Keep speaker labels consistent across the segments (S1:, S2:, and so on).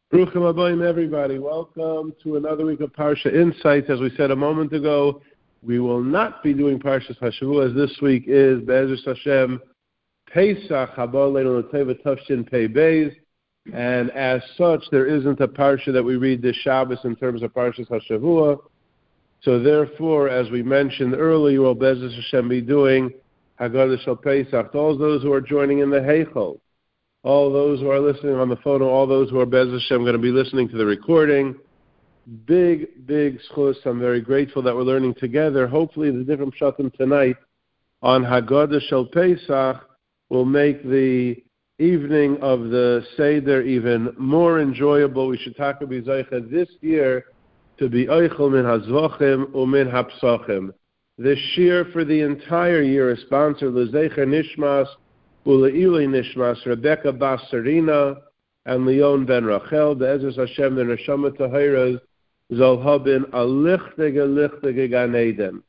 S1: Bruchim Abayim, everybody. Welcome to another week of Parsha Insights. As we said a moment ago, we will not be doing Parshas Hashavua, as this week is Be'ezus Hashem Pesach Haba Leinu L'Teva Tavshin Pei Beis, and as such, there isn't a Parsha that we read this Shabbos in terms of Parshas Hashavua. So therefore, as we mentioned earlier, we'll Be'ezus Hashem be doing Haggadah Shel Pesach. To all those who are joining in the Heichel, all those who are listening on the phone, all those who are Be'ezus Hashem going to be listening to the recording, big schus. I'm very grateful that we're learning together. Hopefully the different pshatim tonight on Haggadah Shel Pesach will make the evening of the Seder even more enjoyable. We should talk about Zaycha this year to be Eichel min Hazvachim umin Hapsachim. This year for the entire year is sponsored L'Zecher Nishmas Ule'ilei Nishmas Rebecca Bas Serena and Leon Ben Rachel. Be'ezus Hashem the Neshama Tahiras Zol Habin a lichtige Gan Eden.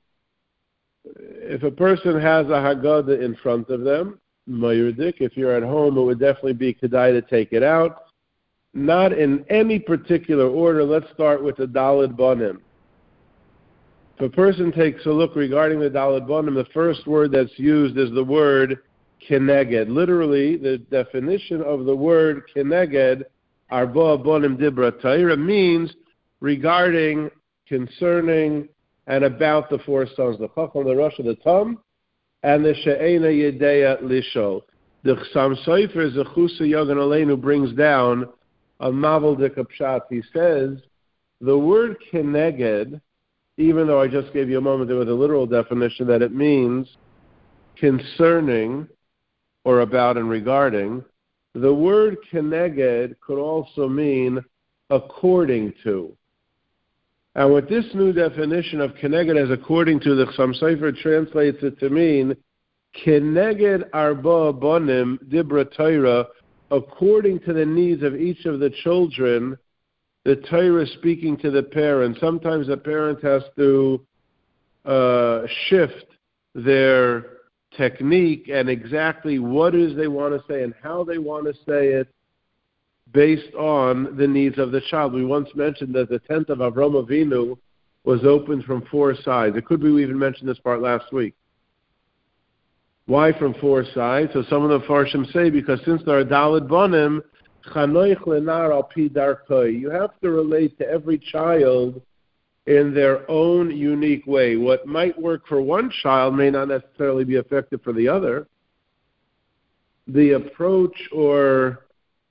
S1: If a person has a Haggadah in front of them, Mayurdik, if you're at home, it would definitely be Kedai to take it out. Not in any particular order. Let's start with the Daled Bonim. If a person takes a look regarding the Daled Bonim, the first word that's used is the word Keneged. Literally, the definition of the word Keneged, Arba Bonim Dibra Taira, means regarding, concerning, and about the four sons, the Chacham, the Rosh, the Tam, and the She'ena Yedeya Lishol. The Chsam Sofer Zechusa Yogan Aleinu brings down a novel Dikapshat. He says, the word Keneged, even though I just gave you a moment ago with a literal definition that it means concerning, or about and regarding, the word keneged could also mean according to. And with this new definition of keneged as according to, the Chsam Sofer translates it to mean keneged arba bonim dibra Torah, according to the needs of each of the children, the Torah speaking to the parent. Sometimes the parent has to shift their technique and exactly what it is they want to say and how they want to say it based on the needs of the child. We once mentioned that the tent of Avraham Avinu was opened from four sides. It could be we even mentioned this part last week. Why from four sides? So some of the Farshim say because since there are Daled Bonim, Chanoich lenar al pi darkoi, you have to relate to every child in their own unique way. What might work for one child may not necessarily be effective for the other. The approach or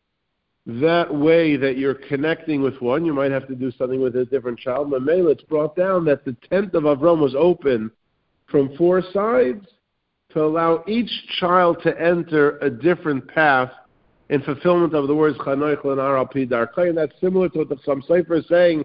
S1: that way that you're connecting with one, you might have to do something with a different child. Mamela, it's brought down that the tent of Avram was open from four sides to allow each child to enter a different path in fulfillment of the words Chanoich lenar al pi darkei. And that's similar to what the Chsam Sofer is saying,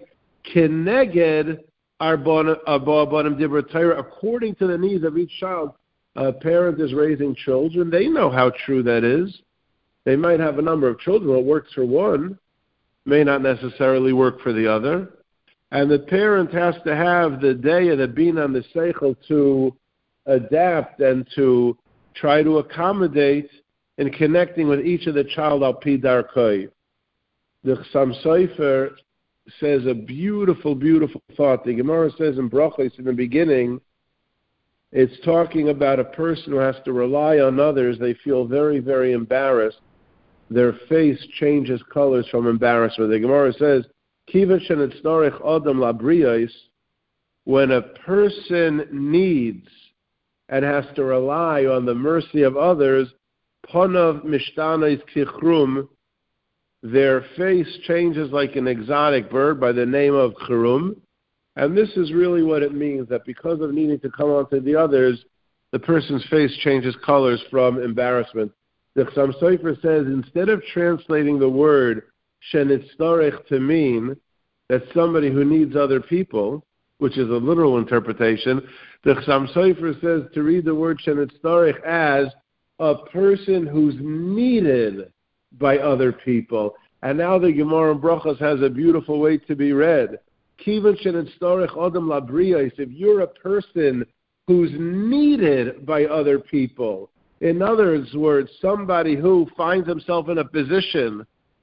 S1: Keneged Arba Bonim Dibra Torah, according to the needs of each child. A parent is raising children. They know how true that is. They might have a number of children. What works for one may not necessarily work for the other. And the parent has to have the day of the Bina and the Seichel to adapt and to try to accommodate in connecting with each of the child al pi darkei. The Chsam Sofer says a beautiful thought. The Gemara says in Brachos in the beginning, it's talking about a person who has to rely on others. They feel very embarrassed. Their face changes colors from embarrassment. The Gemara says, Kiva shenitzarech adam labriyos, when a person needs and has to rely on the mercy of others, panav mishtanais kichrum, their face changes like an exotic bird by the name of Chirum. And this is really what it means, that because of needing to come on to the others, the person's face changes colors from embarrassment. The Chsam Sofer says, instead of translating the word shenitzarech to mean that somebody who needs other people, which is a literal interpretation, the Chsam Sofer says to read the word shenitzarech as a person who's needed by other people. And now the Gemara in Brachos has a beautiful way to be read. Kivan shenitzarech adam labriyos, if you're a person who's needed by other people, in other words, somebody who finds himself in a position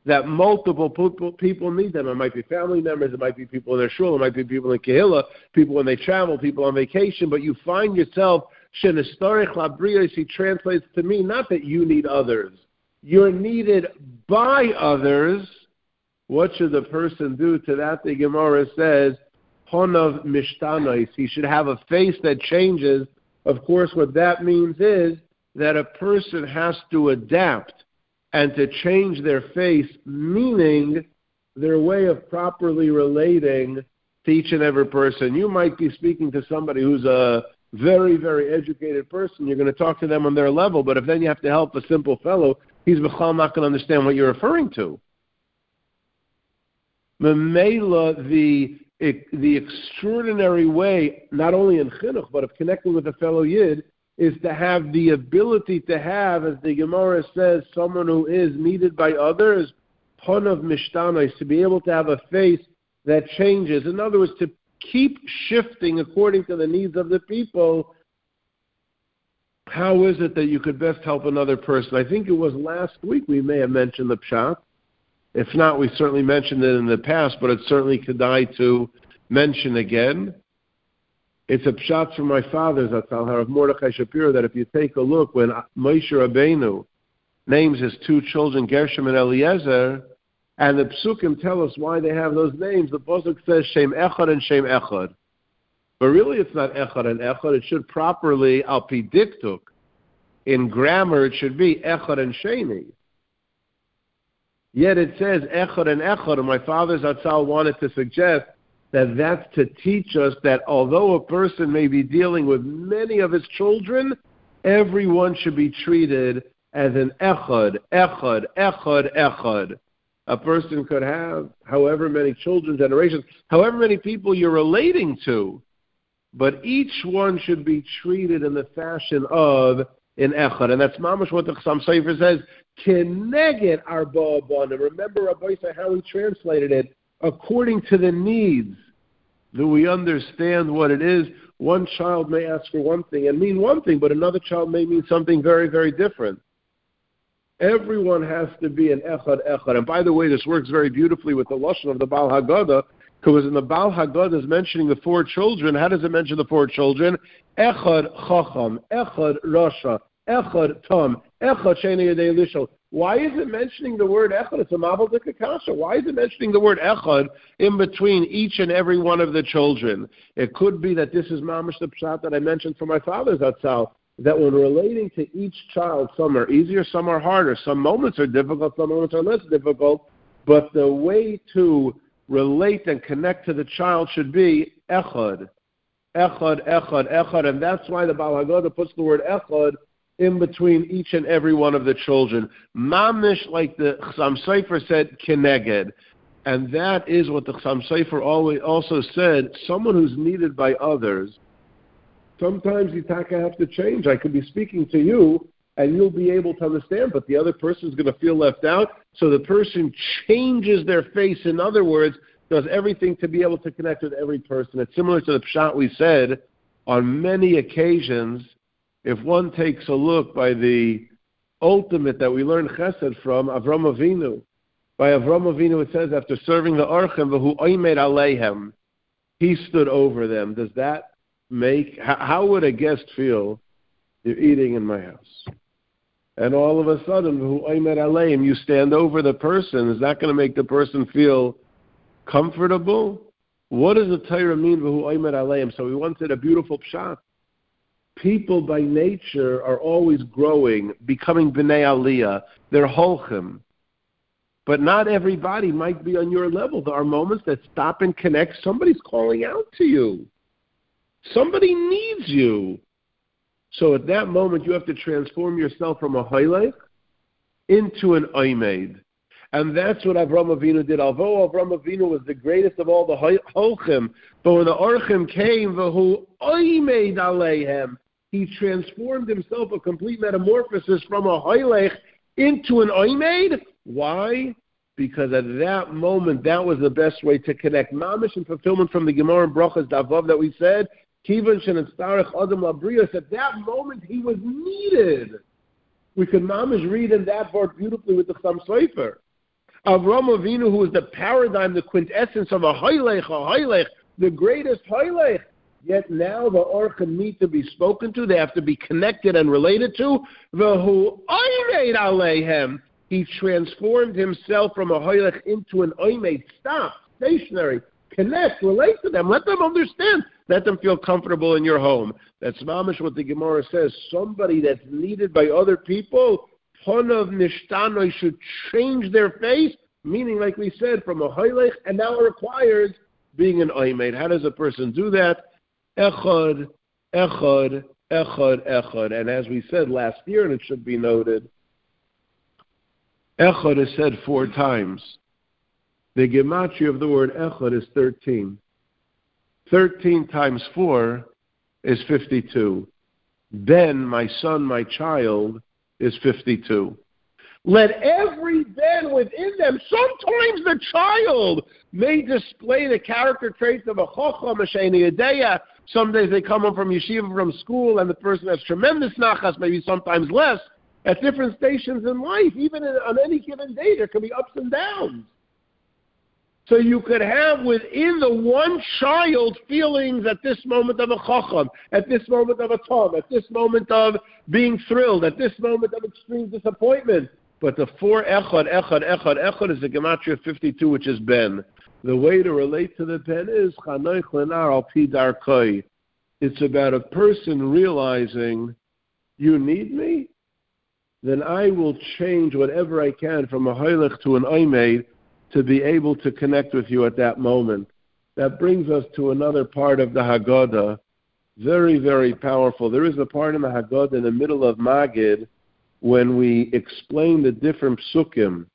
S1: that multiple people need them. It might be family members, it might be people in their shul, it might be people in Kehillah, people when they travel, people on vacation, but you find yourself, Shenestarich Labriyos, he translates to me, not that you need others. You're needed by others. What should the person do? To that the Gemara says, Honav Mishtanois, he should have a face that changes. Of course, what that means is that a person has to adapt and to change their face, meaning their way of properly relating to each and every person. You might be speaking to somebody who's a very, very educated person. You're going to talk to them on their level, but if then you have to help a simple fellow, he's b'chal not going to understand what you're referring to. Memela, the extraordinary way, not only in chinuch, but of connecting with a fellow Yid, is to have the ability to have, as the Gemara says, someone who is needed by others, Honav Mishtanois, to be able to have a face that changes. In other words, to keep shifting according to the needs of the people. How is it that you could best help another person? I think it was last week we may have mentioned the pshat. If not, we certainly mentioned it in the past, but it's certainly kedai to mention again. It's a pshat from my father's Atzal Harav Mordechai Shapiro that if you take a look, when Moshe Rabbeinu names his two children, Gershom and Eliezer, and the psukim tell us why they have those names, the pasuk says Shem Echad and Shem Echad. But really it's not Echad and Echad. It should properly, al pi diktuk, in grammar it should be Echad and Sheni. Yet it says Echad and Echad, and my father's Atzal wanted to suggest that that's to teach us that although a person may be dealing with many of his children, everyone should be treated as an echad, echad, echad, echad. A person could have however many children, generations, however many people you're relating to, but each one should be treated in the fashion of an echad. And that's mamash what the Chassam Sofer says, Keneged arba abanim. Remember Rabbi said how he translated it, according to the needs. Do we understand what it is? One child may ask for one thing and mean one thing, but another child may mean something very, very different. Everyone has to be an echad, echad. And by the way, this works very beautifully with the lashon of the Baal Haggadah, because in the Baal Haggadah is mentioning the four children. How does it mention the four children? Echad chacham, echad rasha, echad tam, echad sheni yedei lishol. Why is it mentioning the word echad? It's a mabel d'kakasha. Why is it mentioning the word echad in between each and every one of the children? It could be that this is mamash the pshat that I mentioned for my father's atzal, that when relating to each child, some are easier, some are harder. Some moments are difficult, some moments are less difficult. But the way to relate and connect to the child should be echad, echad, echad, echad. And that's why the Baal Haggadah puts the word echad in between each and every one of the children. Mamish, like the Chassam Sofer said, keneged. And that is what the Chassam Sofer also said, someone who's needed by others. Sometimes Yitaka have to change. I could be speaking to you, and you'll be able to understand, but the other person's going to feel left out. So the person changes their face. In other words, does everything to be able to connect with every person. It's similar to the pshat we said on many occasions. If one takes a look by the ultimate that we learn chesed from, Avram Avinu. By Avram Avinu it says, after serving the Archim, v'hu oimed aleihem, he stood over them. Does that make, how would a guest feel? You're eating in my house, and all of a sudden, v'hu oimed aleihem, you stand over the person. Is that going to make the person feel comfortable? What does the Torah mean, v'hu oimed aleihem? So we once did a beautiful pshat. People by nature are always growing, becoming b'nei aliyah. They're holchim. But not everybody might be on your level. There are moments that stop and connect. Somebody's calling out to you. Somebody needs you. So at that moment, you have to transform yourself from a haylech into an oimed. And that's what Avram Avinu did. Although Avram Avinu was the greatest of all the holchim, but when the Orchim came, v'hu oimed aleihem, he transformed himself, a complete metamorphosis from a haylech into an oimed. Why? Because at that moment, that was the best way to connect. Mamish and fulfillment from the Gemara and Brachas Davav that we said, Kivan shenetzarech adam labrios, at that moment he was needed. We could mamish read in that part beautifully with the Chassam Sofer. Avram Avinu, who is the paradigm, the quintessence of a Hoylech, the greatest Hoylech. Yet now the Orchim need to be spoken to. They have to be connected and related to. V'hu Oimed Aleihem. He transformed himself from a Hoylech into an Oimed. Stop, stationary, connect, relate to them. Let them understand. Let them feel comfortable in your home. That's mamish what the Gemara says. Somebody that's needed by other people, Ponav Nishtanoi, should change their face, meaning, like we said, from a Hoylech, and now it requires being an Oimed. How does a person do that? Echad, Echad, Echad, Echad. And as we said last year, and it should be noted, Echad is said 4 times. The gematria of the word Echad is 13. 13 times 4 is 52. Ben, my son, my child, is 52. Let every ben within them, sometimes the child, may display the character traits of a chocham, a sheni adeya. Some days they come home from yeshiva, from school, and the person has tremendous nachas, maybe sometimes less, at different stations in life. Even on any given day, there can be ups and downs. So you could have within the one child feelings at this moment of a chacham, at this moment of a tom, at this moment of being thrilled, at this moment of extreme disappointment. But the 4 echad is the gematria 52, which is ben. The way to relate to the ben is chanoich lenar al pi darkoi. It's about a person realizing, you need me? Then I will change whatever I can from a hoylech to an oimed to be able to connect with you at that moment. That brings us to another part of the Haggadah. Very, very powerful. There is a part in the Haggadah in the middle of Magid when we explain the different psukim.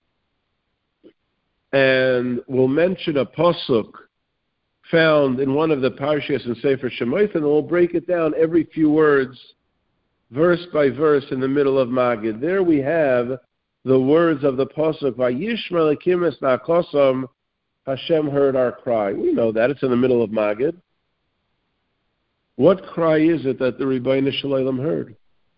S1: And we'll mention a pasuk found in one of the parshas in Sefer Shemot, and we'll break it down every few words, verse by verse, in the middle of Magid. There we have the words of the pasuk, Vayishma Elokim es na'akosam, Hashem heard our cry. We know that. It's in the middle of Magid. What cry is it that the Ribbono Shel Olam heard?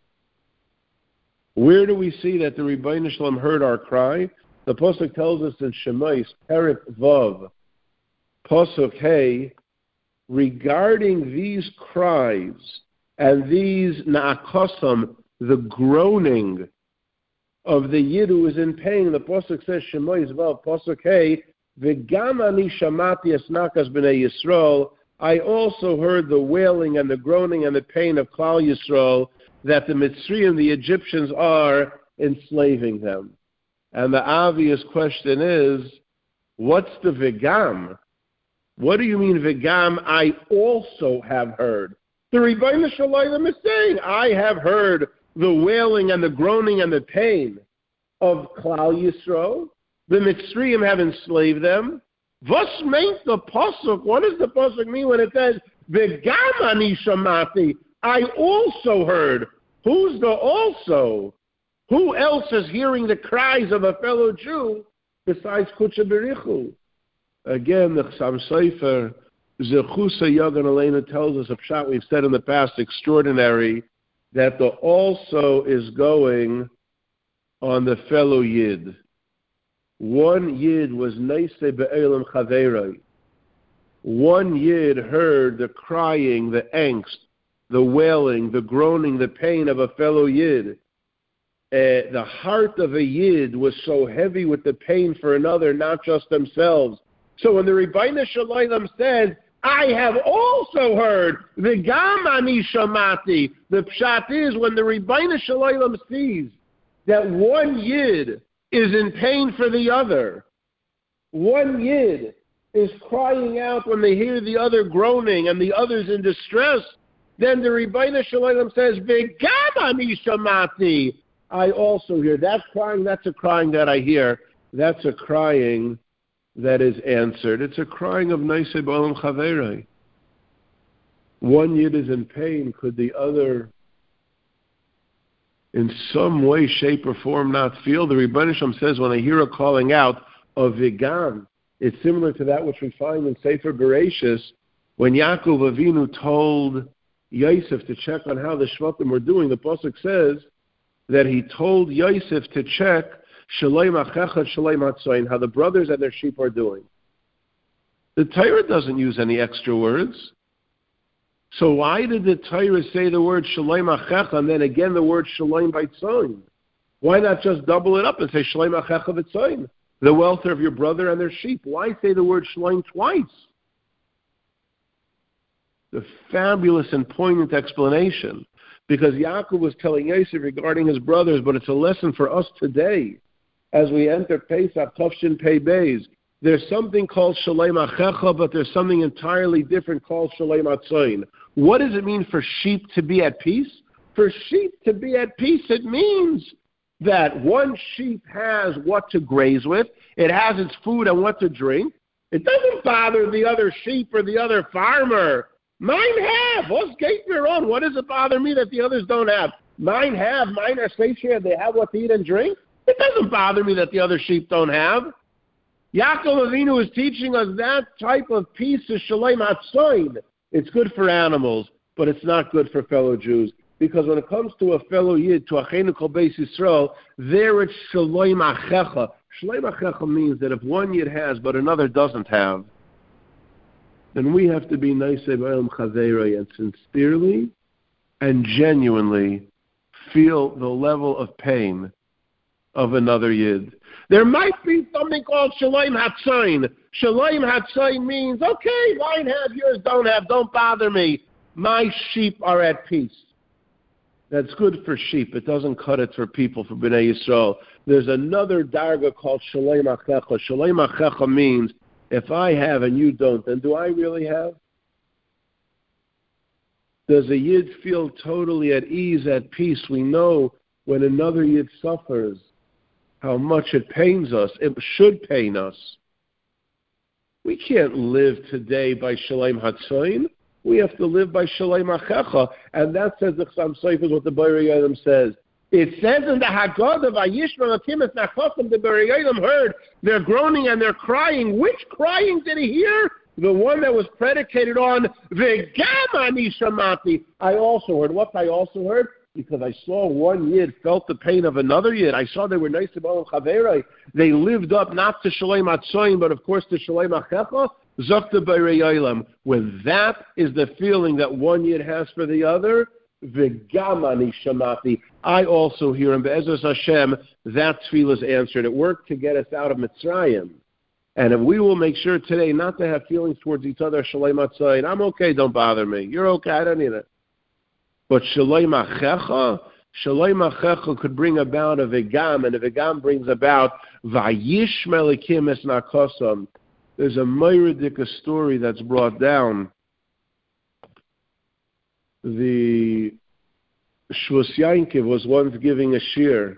S1: Where do we see that the Ribbono Shel Olam heard our cry? The pasuk tells us in Shemot, Perek Vav, pasuk Hey, regarding these cries and these na'akosam, the groaning of the Yid who is in pain. The pasuk says, Shemot Vav, pasuk Hey, V'gam ani shamati es nakas b'nei Yisrael. I also heard the wailing and the groaning and the pain of Klal Yisrael, that the Mitzrayim, the Egyptians, are enslaving them. And the obvious question is, what's the V'gam? What do you mean V'gam? I also have heard. The Ribbono Shel Olam is saying, I have heard the wailing and the groaning and the pain of Klal Yisrael. The Mitzrayim have enslaved them. Was meint the pasuk? What does the pasuk mean when it says, V'gam ani shamati? I also heard. Who's the also? Who else is hearing the cries of a fellow Jew besides Kutsha Berichu? Again, the Chassam Sofer, Zechusa Yagan Elena, tells us a pshat we've said in the past, extraordinary, that the also is going on the fellow Yid. One Yid was Neisei Be'elam Chaveroi. One Yid heard the crying, the angst, the wailing, the groaning, the pain of a fellow Yid. The heart of a Yid was so heavy with the pain for another, not just themselves. So when the Ribbono Shel Olam says, I have also heard, V'gam ani shamati, the pshat is when the Ribbono Shel Olam sees that one Yid is in pain for the other, one Yid is crying out when they hear the other groaning and the other's in distress, then the Ribbono Shel Olam says, V'gam ani shamati, I also hear. That crying, that's a crying that I hear. That's a crying that is answered. It's a crying of Neisei B'olam Chaveroi. One Yid is in pain. Could the other, in some way, shape, or form, not feel? The Ribbono Shel Olam says, when I hear a calling out of V'gam, it's similar to that which we find in Sefer Bereshis, when Yaakov Avinu told Yosef to check on how the Shvatim were doing. The pasuk says that he told Yosef to check Shalom achecha, shalom hatzayin, how the brothers and their sheep are doing. The Torah doesn't use any extra words. So why did the Torah say the word shalom achecha and then again the word shalom b'tzayin? Why not just double it up and say shalom achecha b'tzayin, the welfare of your brother and their sheep? Why say the word shalom twice? The fabulous and poignant explanation. Because Yaakov was telling Yosef regarding his brothers, but it's a lesson for us today as we enter Pesach, Tafshin Pei Beis. There's something called Shalom Achecha, but there's something entirely different called Shalom Atzayin. What does it mean for sheep to be at peace? For sheep to be at peace, it means that one sheep has what to graze with, it has its food and what to drink. It doesn't bother the other sheep or the other farmer. Mine have. What's gate their own? What does it bother me that the others don't have? Mine have. Mine are satiated. They have what to eat and drink. It doesn't bother me that the other sheep don't have. Yaakov Avinu is teaching us that type of peace is Shalom Hatzayin. It's good for animals, but it's not good for fellow Jews. Because when it comes to a fellow Yid, to Achenu Kol Beis Yisrael, there it's Shalom Achecha. Shalom Achecha means that if one Yid has but another doesn't have, then we have to be nice and sincerely and genuinely feel the level of pain of another Yid. There might be something called Shalom Hatzayin. Shalom Hatzayin means, okay, mine have, yours don't have, don't bother me. My sheep are at peace. That's good for sheep. It doesn't cut it for people, for Bnei Yisrael. There's another darga called Shalom Achecha. Shalom Achecha means, if I have and you don't, then do I really have? Does a Yid feel totally at ease, at peace? We know when another Yid suffers, how much it pains us. It should pain us. We can't live today by Shalom Hatzayin. We have to live by Shalom Achecha. And that says the Chassam Sofer is what the Borei Olam says. It says in the Haggadah, Vayishma Lakimis Nachosim, the Borei Olam heard, they're groaning and they're crying. Which crying did he hear? The one that was predicated on V'gam ani shamati. I also heard. What I also heard? Because I saw one Yid felt the pain of another Yid. I saw they were nice to Baal Chaverai. They lived up not to Shalom Hatzayin, but of course to Shalom Achecha. Zok the Borei Olam. When that is the feeling that one Yid has for the other, V'gam ani shamati. I also hear him. Be'ezus Hashem, that tefillah is answered. It worked to get us out of Mitzrayim. And if we will make sure today not to have feelings towards each other, Shalom Hatzayin, I'm okay, don't bother me. You're okay, I don't need it. But Shalom Achecha could bring about a V'gam, and a V'gam brings about Vayish Melikim Es Nakosam. There's a Meiridika story that's brought down. The Shvus Yankiv was once giving a shir.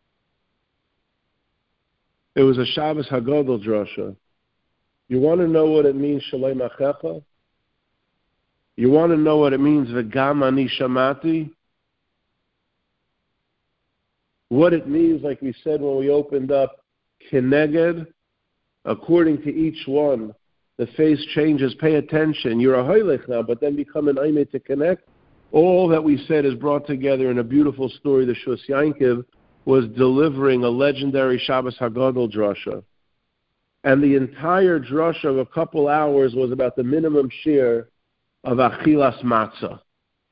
S1: It was a Shabbos Hagadol drasha. You want to know what it means, Shalom Achecha? You want to know what it means, V'gam ani shamati? What it means, like we said when we opened up, Keneged, according to each one, the face changes. Pay attention. You're a hoylech now, but then become an aimee to connect. All that we said is brought together in a beautiful story. The Shvus Yankiv was delivering a legendary Shabbos Hagadol drasha. And the entire drasha of a couple hours was about the minimum shir of Achilas Matzah.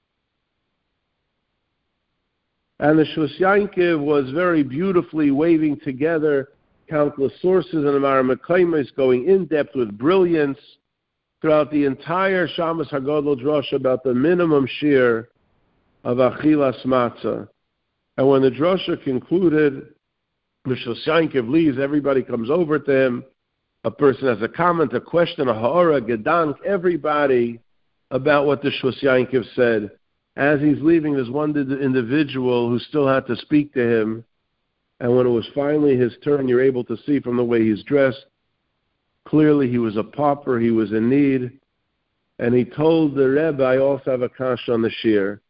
S1: And the Shvus Yankiv was very beautifully weaving together countless sources and Amar Mekaymis, going in depth with brilliance throughout the entire Shabbos Hagadol drasha about the minimum shir of Achilas Matzah. And when the drasha concluded, the Shvus Yankiv leaves, everybody comes over to him. A person has a comment, a question, a ha'ara, gedank, everybody about what the Shvus Yankiv said. As he's leaving, there's one individual who still had to speak to him. And when it was finally his turn, you're able to see from the way he's dressed, clearly he was a pauper, he was in need. And he told the Rebbe, I also have a kasha on the shir.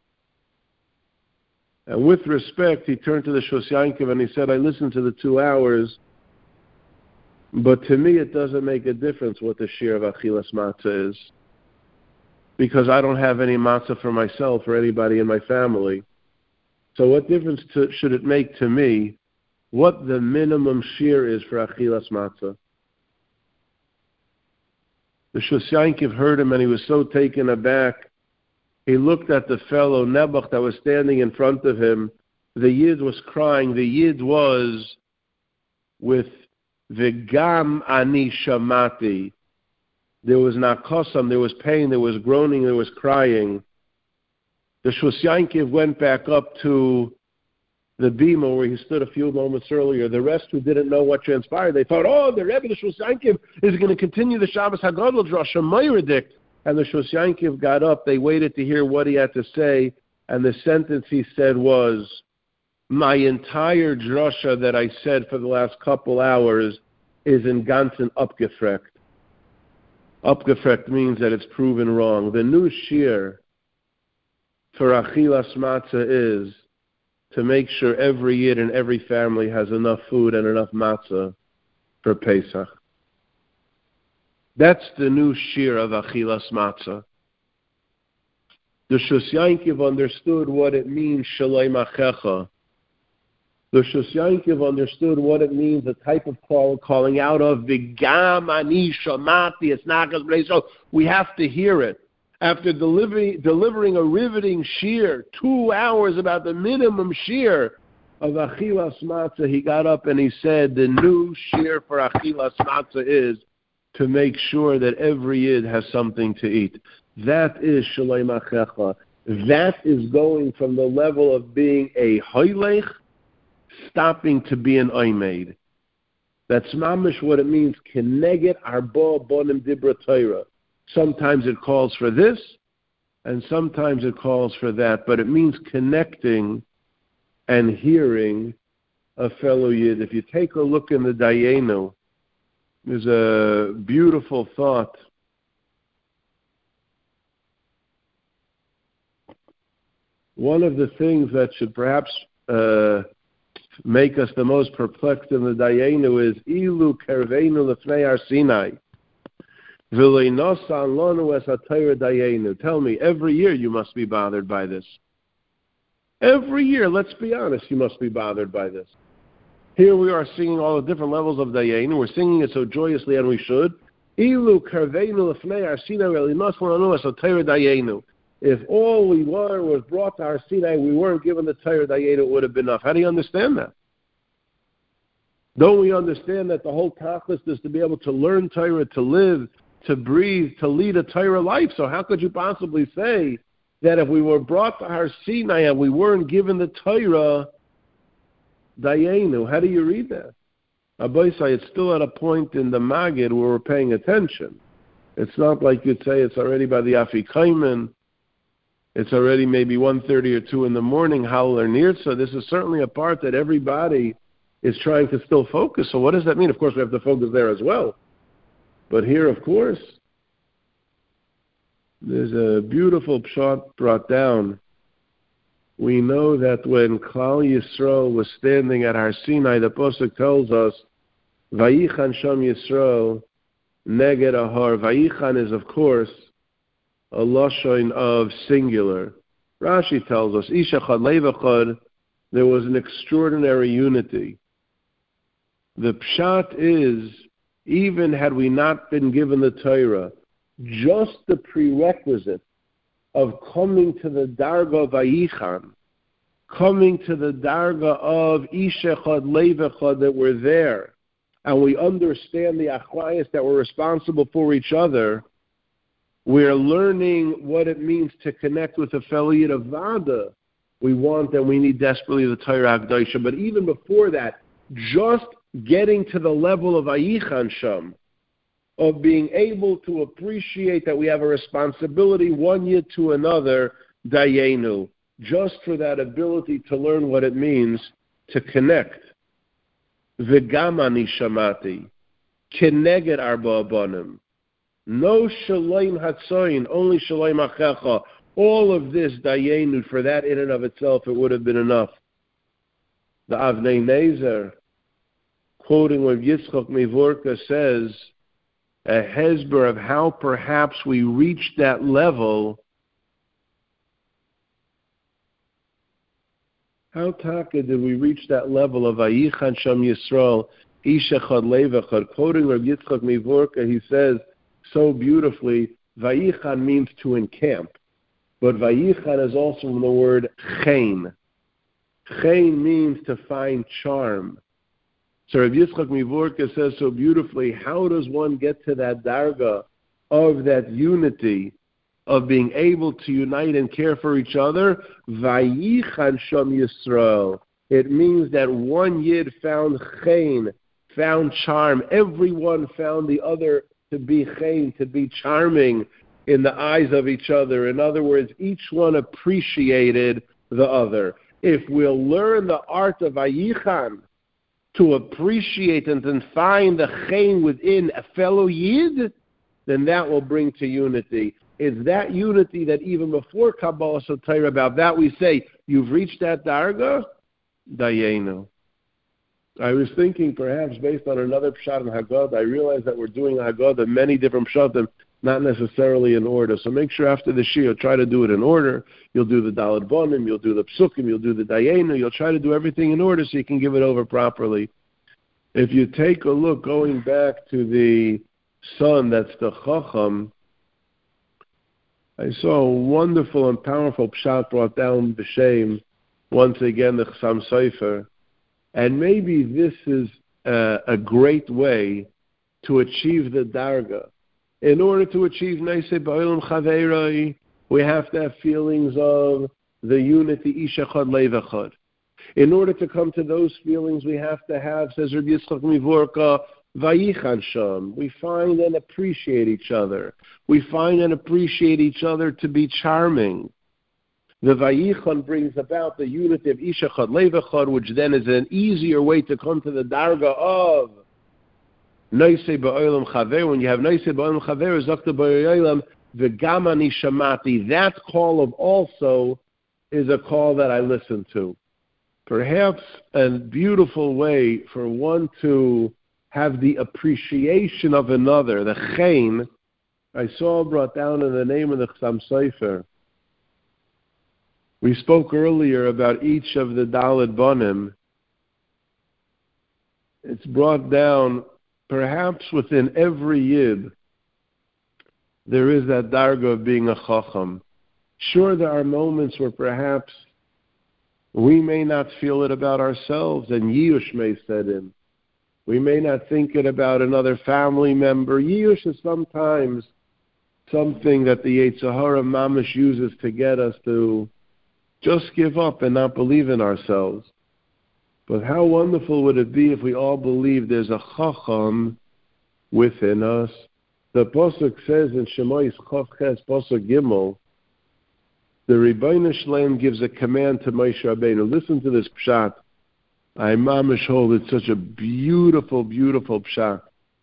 S1: And with respect, he turned to the Shvus Yankiv and he said, I listened to the 2 hours, but to me it doesn't make a difference what the shir of Achilas Matzah is. Because I don't have any matzah for myself or anybody in my family. So what difference should it make to me what the minimum shear is for Achilas Matzah. The Shus Yankiv heard him and he was so taken aback. He looked at the fellow Nebuch that was standing in front of him. The Yid was crying. The Yid was with V'gam ani shamati. There was nakosam, there was pain, there was groaning, there was crying. The Shus Yankiv went back up to the bima where he stood a few moments earlier. The rest who didn't know what transpired, they thought, oh, the Rebbe, the Shus Yankiv, is going to continue the Shabbos HaGadol Drasha Meirdik. And the Shus Yankiv got up. They waited to hear what he had to say. And the sentence he said was, my entire drasha that I said for the last couple hours is in ganzen upgefrekt. Upgefrekt means that it's proven wrong. The new shear for Achilas Matzah is to make sure every Yid and every family has enough food and enough matzah for Pesach. That's the new shear of Achilas Matzah. The Shus Yankiv understood what it means, Shalei Machecha. The Shus Yankiv understood what it means, the type of calling out of V'gam ani shamati, it's not going to so we have to hear it. After delivering a riveting shear, 2 hours about the minimum shear of Achilas Matzah, he got up and he said, the new shear for Achilas Matzah is to make sure that every Yid has something to eat. That is Shalei Machecha. That is going from the level of being a hoylech, stopping to be an oimeid. That's mamish what it means, Keneged arba bonim dibra Torah. Sometimes it calls for this, and sometimes it calls for that, but it means connecting and hearing a fellow Yid. If you take a look in the Dayenu, there's a beautiful thought. One of the things that should perhaps make us the most perplexed in the Dayenu is Ilu Kerveinu Lefnei Har Sinai. Tell me, every year you must be bothered by this. Every year, let's be honest, you must be bothered by this. Here we are singing all the different levels of Dayenu. We're singing it so joyously, and we should. If all we wanted was brought to Har Sinai, we weren't given the Torah Dayenu, it would have been enough. How do you understand that? Don't we understand that the whole tachlis is to be able to learn Torah, to live, to breathe, to lead a Torah life? So how could you possibly say that if we were brought to Har Sinai and we weren't given the Torah Dayenu? How do you read that? Abaisai, it's still at a point in the Magid where we're paying attention. It's not like you'd say it's already by the Afikaiman. It's already maybe 1:30 or 2 in the morning, Howell or Nirtza. This is certainly a part that everybody is trying to still focus. So what does that mean? Of course, we have to focus there as well. But here, of course, there's a beautiful pshat brought down. We know that when Klal Yisrael was standing at Har Sinai, the Pasuk tells us, Vayichan Sham Yisrael Neged Ahar. Vayichan is, of course, a lashon of singular. Rashi tells us, Isha Chad Levachad, there was an extraordinary unity. The pshat is, even had we not been given the Torah, just the prerequisite of coming to the darga of Vayichan, coming to the darga of Isha Chad Levachad, that we're there, and we understand the achrayus that we're responsible for each other, we're learning what it means to connect with a fellow Yid of Vada. We want and we need desperately the Torah HaKadoshah. But even before that, just getting to the level of Vayichan Sham, of being able to appreciate that we have a responsibility one Yid to another, Dayenu, just for that ability to learn what it means to connect. V'gam ani shamati, keneged arba abanim. No shalom hatzoin, only shalom achecha. All of this, Dayenu, for that in and of itself, it would have been enough. The Avnei Nezer, quoting what Yitzchok Mevorka says, a hezber of how perhaps we reached that level. How taka did we reach that level of Vayichan Sham Yisrael, Ish Echad Lev Echad? Quoting Rabbi Yitzchak Mivorka, he says so beautifully, Vayichan means to encamp. But Vayichan is also from the word Chen. Chen means to find charm. So Rabbi Yitzchak Mivorka says so beautifully, how does one get to that darga of that unity, of being able to unite and care for each other? Vayichan Sham Yisrael. It means that one Yid found Chen, found charm. Everyone found the other to be Chen, to be charming in the eyes of each other. In other words, each one appreciated the other. If we'll learn the art of Vayichan, to appreciate and then find the Chen within a fellow Yid, then that will bring to unity. It's that unity that even before Kabbalah Sotira, about that we say, you've reached that darga, Dayenu. I was thinking perhaps based on another Pshat in Haggadah, I realized that we're doing Haggadah, many different Pshatim, not necessarily in order. So make sure after the Shir, try to do it in order. You'll do the Daled Bonim, you'll do the Psukim, you'll do the Dayenu, you'll try to do everything in order so you can give it over properly. If you take a look, going back to the son, that's the Chacham, I saw a wonderful and powerful Pshat brought down B'Shem, once again the Chassam Sofer, and maybe this is a great way to achieve the Darga. In order to achieve Neisei Ba'olam Chaveiroi, we have to have feelings of the unity, Ish Echad Lev Echad. In order to come to those feelings, we have to have, says Rabbi Yitzchak Mivorka, Vayichan Sham. We find and appreciate each other. We find and appreciate each other to be charming. The Vayichan brings about the unity of Ish Echad Lev Echad, which then is an easier way to come to the Darga of Neisei Ba'olam Chaver. When you have Neisei Ba'olam Chaver, Zakta Ba'olam, V'gam ani shamati. That call of also is a call that I listen to. Perhaps a beautiful way for one to have the appreciation of another, the Chen, I saw brought down in the name of the Chassam Sofer. We spoke earlier about each of the Daled Bonim. It's brought down, perhaps within every Yid, there is that darga of being a Chacham. Sure, there are moments where perhaps we may not feel it about ourselves, and Yiyush may set in. We may not think it about another family member. Yiyush is sometimes something that the Yetzer Hara Mamash uses to get us to just give up and not believe in ourselves. But how wonderful would it be if we all believe there's a Chacham within us? The Pasuk says in Shemais Chav Ches Pasuk Gimel, the Rebbeinu Shalom gives a command to Moshe Rabbeinu. Listen to this pshat. I mamish hold it's such a beautiful, beautiful pshat.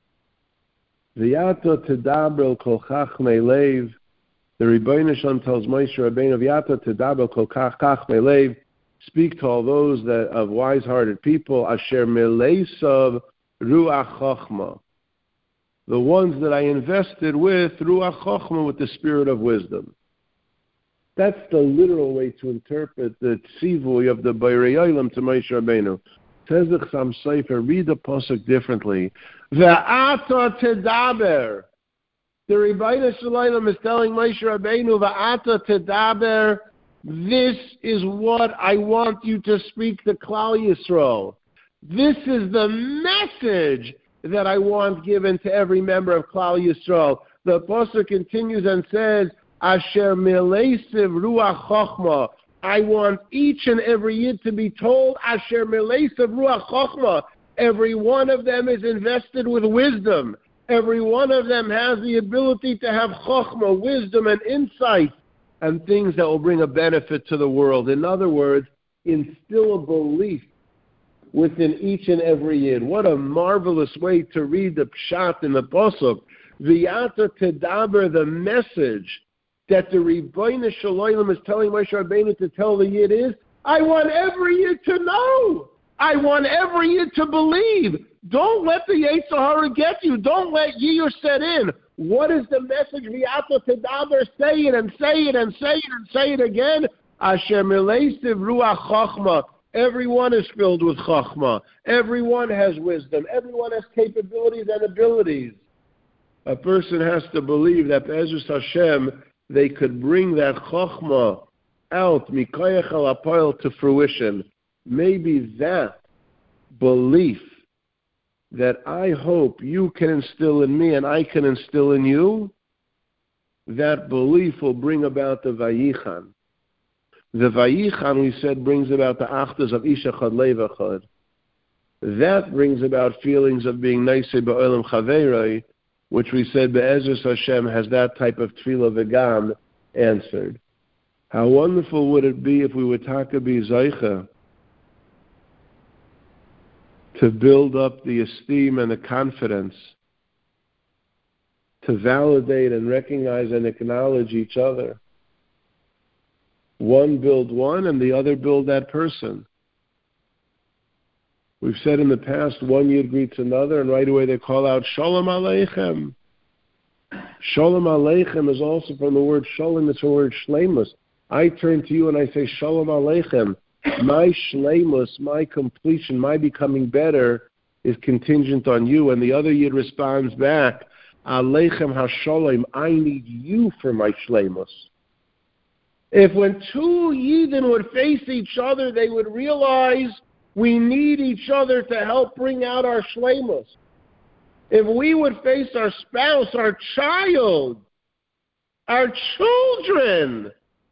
S1: V'yata tedaber kol chachmei leiv. The Rebbeinu Shalom tells Moshe Rabbeinu, V'yata tedaber kol chachmei leiv. Speak to all those that of wise-hearted people. Asher meleisav ruach chachma. The ones that I invested with ruach chachma, with the spirit of wisdom. That's the literal way to interpret the tzivui of the Borei Olam to Moshe Rabbeinu. Says the Chassam Sofer, read the pasuk differently. V'ata tedaber. The Rebbeinu Shalom is telling Moshe Rabbeinu, V'ata tedaber. This is what I want you to speak to Klal Yisrael. This is the message that I want given to every member of Klal Yisrael. The pasuk continues and says, Asher Meleisiv Ruach Chochma. I want each and every Yid to be told, Asher Meleisiv Ruach Chochma. Every one of them is invested with wisdom. Every one of them has the ability to have Chochma, wisdom, and insight, and things that will bring a benefit to the world. In other words, instill a belief within each and every Yid. What a marvelous way to read the Pshat in the Pasuk. V'yata tedaber, the message that the Rebbeinu Shalom is telling Moshe Rabbeinu to tell the Yid is, I want every Yid to know. I want every Yid to believe. Don't let the Yetzer Hara get you. Don't let Yiyush set in. What is the message? V'yata tedaber, say it and say it and say it and say it again. Asher meleisiv ruach chachma. Everyone is filled with chachma. Everyone has wisdom. Everyone has capabilities and abilities. A person has to believe that Be'ezus Hashem, they could bring that chachma out, mikayach al apayel, to fruition. Maybe that belief that I hope you can instill in me and I can instill in you, that belief will bring about the Vayichan. The Vayichan, we said, brings about the Achdus of Ish Echad Lev Echad. That brings about feelings of being Neisei Ba'olam Chaveiroi, which we said Be'ezus Hashem has that type of Tefillah V'gam answered. How wonderful would it be if we would taka be Zaycha to build up the esteem and the confidence, to validate and recognize and acknowledge each other. One build one and the other build that person. We've said in the past, one Yid greets another and right away they call out, Shalom Aleichem. Shalom Aleichem is also from the word Shalom, it's the word Shleimus. I turn to you and I say, Shalom Aleichem. My Shleimus, my completion, my becoming better is contingent on you. And the other Yid responds back, Aleichem HaShalom, I need you for my Shleimus. If when two Yidden would face each other, they would realize we need each other to help bring out our Shleimus. If we would face our spouse, our child, our children,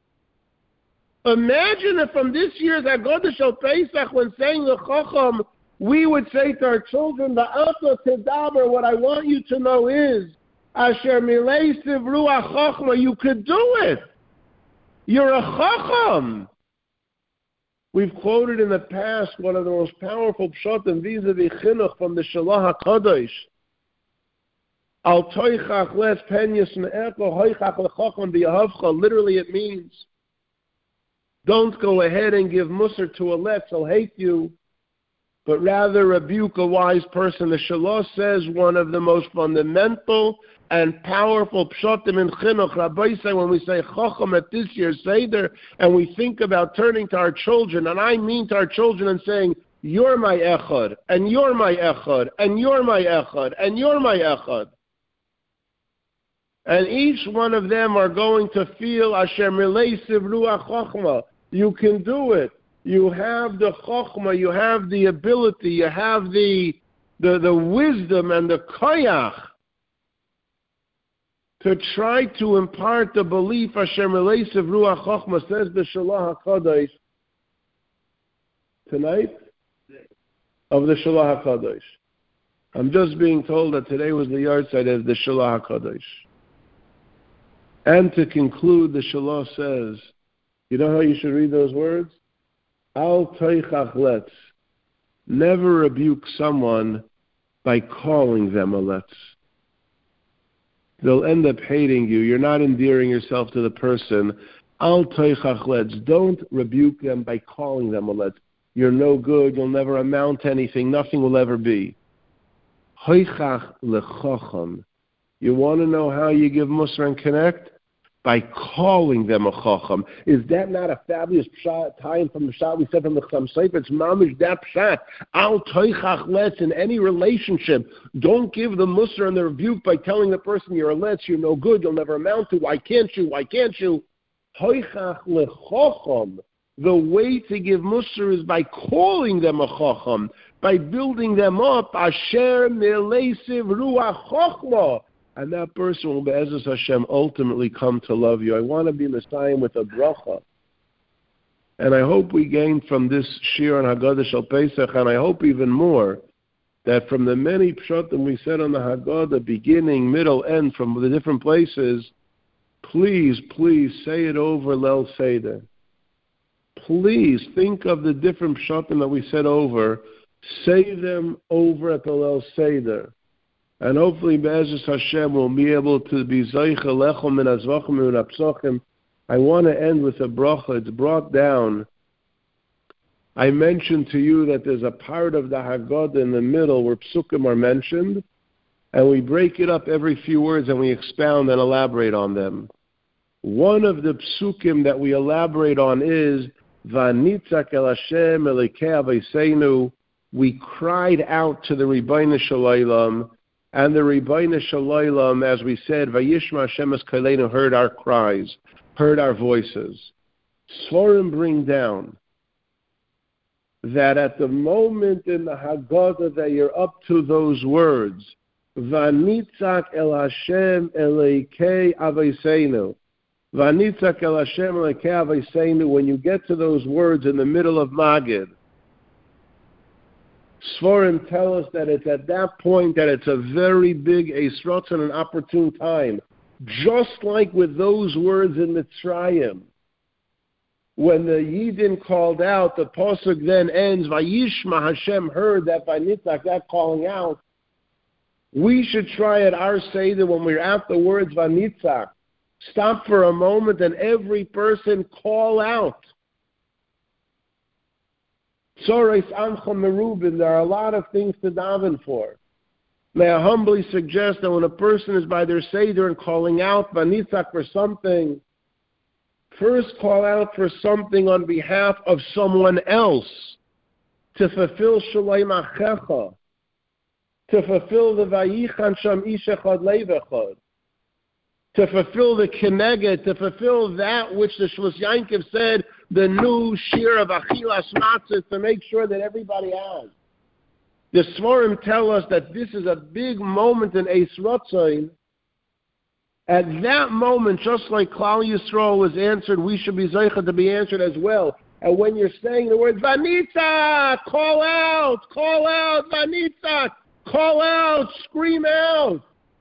S1: imagine if from this year's Haggadah Shel Pesach, when saying the Chacham, we would say to our children, the Alta Tedaber, what I want you to know is, Asher Mileisev Ruach Chachma, you could do it. You're a Chacham. We've quoted in the past one of the most powerful pshatim vis-a-vis chinuch from the Shalah HaKadosh. Al toichach les penyas me'echo hoichach lechacham b'yahavcha. Literally it means, don't go ahead and give musar to a letz, he'll hate you, but rather rebuke a wise person. The Shalah says one of the most fundamental and powerful pshatim in chinuch. Rabbi say when we say chacham at this year's Seder, and we think about turning to our children, and I mean to our children and saying, you're my echad, and you're my echad, and you're my echad, and you're my echad. And each one of them are going to feel Asher Mileisev Ruach Chachma. You can do it. You have the Chachma, you have the ability, you have the wisdom and the koyach to try to impart the belief, Asher Mileisev Ruach Chachma, says the Shalah HaKadosh, tonight, of the Shalah HaKadosh. I'm just being told that today was the yahrzeit of the Shalah HaKadosh. And to conclude, the Shalah says, you know how you should read those words? Al toichach letz. Never rebuke someone by calling them a letz. They'll end up hating you. You're not endearing yourself to the person. Al toichach letz. Don't rebuke them by calling them a letz. You're no good. You'll never amount to anything. Nothing will ever be. Hoichach lechacham. You want to know how you give Musar and connect? By calling them a chacham. Is that not a fabulous pshat, tie-in from the pshat we said from the Chassam Sofer? It's mamish that pshat. Al toichach letz. In any relationship, don't give the Musar and the rebuke by telling the person you're a letz, you're no good, you'll never amount to, why can't you, why can't you? Hoichach lechacham. The way to give Musar is by calling them a chacham, by building them up. Asher mileisev ruach chachma. And that person will, Be'ezus Hashem, ultimately come to love you. I want to be Messiah with a bracha. And I hope we gain from this shir on Haggadah Shel Pesach, and I hope even more, that from the many pshatim we said on the Haggadah, beginning, middle, end, from the different places, please say it over Leil Seder. Please think of the different pshatim that we said over. Say them over at the Leil Seder. And hopefully, Be'ezus Hashem will be able to be Zaycha Lechem min Azvachim min Apsochim. I want to end with a bracha. It's brought down. I mentioned to you that there's a part of the Haggadah in the middle where Psukim are mentioned, and we break it up every few words and we expound and elaborate on them. One of the Psukim that we elaborate on is Vanitzak el Hashem Elikei Aveiseinu. We cried out to the Ribbono Shel Olam, and the Ribbono Shel Olam, as we said, Vayishma Hashem es Koleinu, heard our cries, heard our voices. Svarim bring down that at the moment in the Haggadah that you're up to those words, Vanitzak el Hashem Elikei Aveiseinu, Vanitzak el Hashem Elikei Aveiseinu, when you get to those words in the middle of Magid, Svarim tell us that it's at that point that it's a very big Eisrotz and an opportune time. Just like with those words in Mitzrayim, when the Yidden called out, the Pasuk then ends, Vayishma Hashem heard that Vanitzak, that calling out. We should try at our Seder when we're at the words Vanitzak, stop for a moment and every person call out. Tzores Amcha Merubin, there are a lot of things to daven for. May I humbly suggest that when a person is by their Seder and calling out Vanitzak for something, first call out for something on behalf of someone else, to fulfill Shalom Achecha, to fulfill the Vayichan Sham Ish Echad Lev Echad, to fulfill the Keneged, to fulfill that which the Shlos Yankov said, the new shir of Achilas Matzah, to make sure that everybody has. The Svarim tell us that this is a big moment in Eis Rotzain. At that moment, just like Klal Yisrael was answered, we should be Zeicha to be answered as well. And when you're saying the words, Vanitzak, call out, Vanitzak, call out, scream out.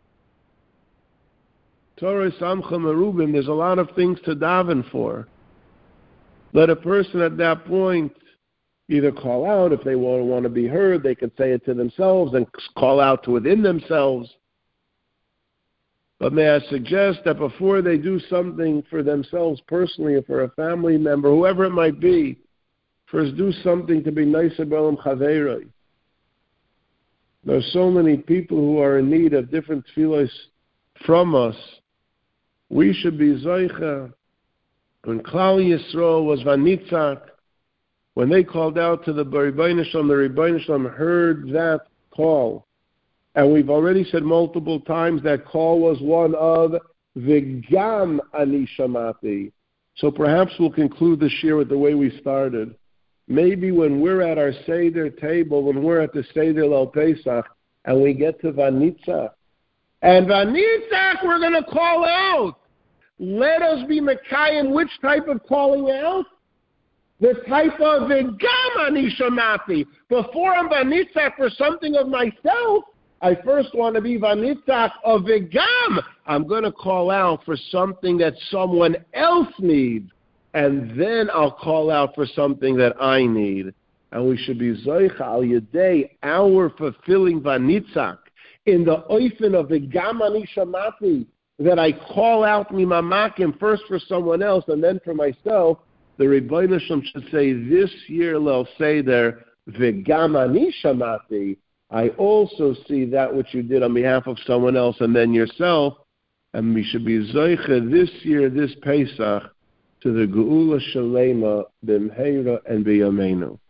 S1: Torah Samcha Merubim, there's a lot of things to daven for. Let a person at that point either call out. If they want to be heard, they can say it to themselves and call out to within themselves. But may I suggest that before they do something for themselves personally or for a family member, whoever it might be, first do something to be nice about Chaverei. There are so many people who are in need of different tefillos from us. We should be Zoicha. When Klal Yisrael was Vanitzak, when they called out to the Ribbono Shel Olam, the Ribbono Shel Olam heard that call. And we've already said multiple times that call was one of V'gam Ani Shamati. So perhaps we'll conclude the shir with the way we started. Maybe when we're at our Seder table, when we're at the Seder Leil Pesach, and we get to Vanitzak, and Vanitzak, we're going to call out. Let us be Mekayim. Which type of calling out? The type of V'gam Ani Shamati. Before I'm Vanitzak for something of myself, I first want to be Vanitzak of V'gam. I'm going to call out for something that someone else needs, and then I'll call out for something that I need. And we should be Zoicha al Yedei, our fulfilling Vanitzak, in the oifen of V'gam Ani Shamati, that I call out Mimamakim first for someone else and then for myself. The Ribbono Shel Olam should say this year, Leil Seder, V'gam Ani Shamati, I also see that which you did on behalf of someone else and then yourself, and we should be Zoicha this year, this Pesach, to the Geula Shalema, B'mheira and B'yameinu.